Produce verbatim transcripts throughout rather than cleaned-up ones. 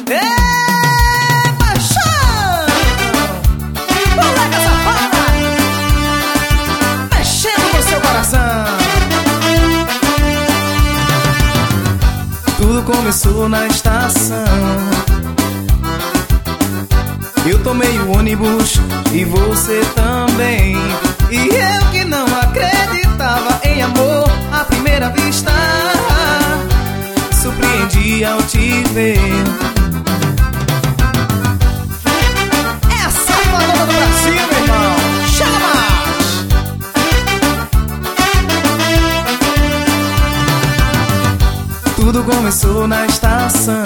Ê, paixão! Moleca safada! Mexendo no seu coração. Tudo começou na estação. Eu tomei o ônibus e você também. E eu que não acreditava em amor à primeira vista, surpreendi ao te ver. Essa é a falada do Brasil, meu irmão. Chega mais! Tudo começou na estação.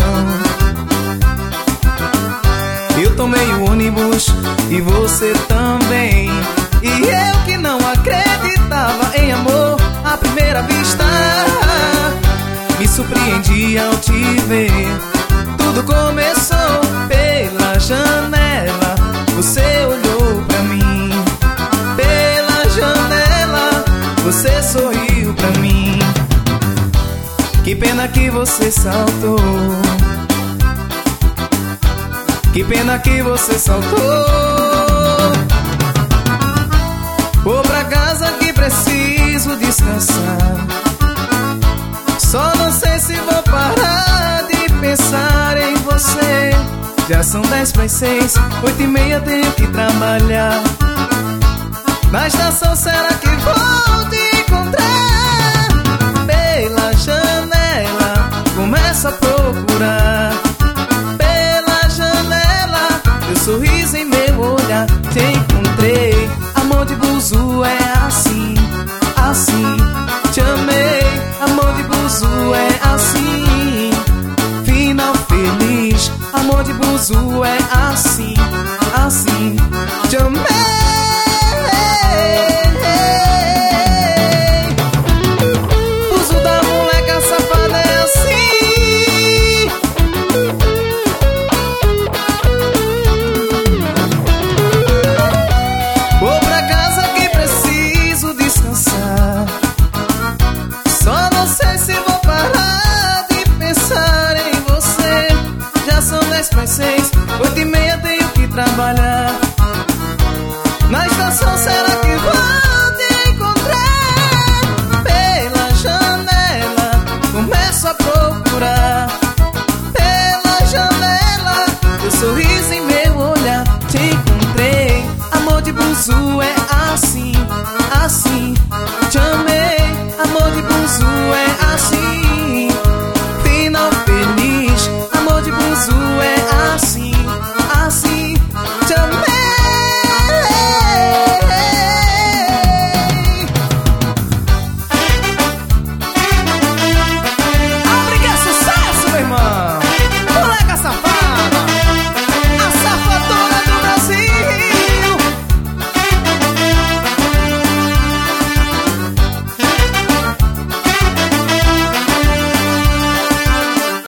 Eu tomei o ônibus e você também. E eu que não acreditava em amor à primeira vista, me surpreendi ao te ver. Tudo começou pela janela. Você olhou pra mim. Pela janela você sorriu pra mim. Que pena que você saltou. Que pena que você saltou. Vou pra casa que preciso descansar. Só não sei se vou parar de pensar em você. Já são dez para as seis, oito e meia tenho que trabalhar. Na estação será que vou te encontrar? Pela janela começo a procurar. Pela janela teu sorriso em meu olhar. Te encontrei. Amor de buzu é assim, assim. Te amei, amor de buzu é assim. Final feliz, amor de buzu é assim, assim. Te amei. Buzu da moleca safada é assim. Vou pra casa que preciso descansar. Só não sei se vou parar de pensar em você. Já são dez para as seis, oito e meia tenho que trabalhar. Na estação será que vou te encontrar? Pela janela começo a procurar. Pela janela teu sorriso em meu olhar. Te encontrei. Amor de buzu é assim, assim. Te amei, amor de buzu é assim. Final feliz, amor de buzu é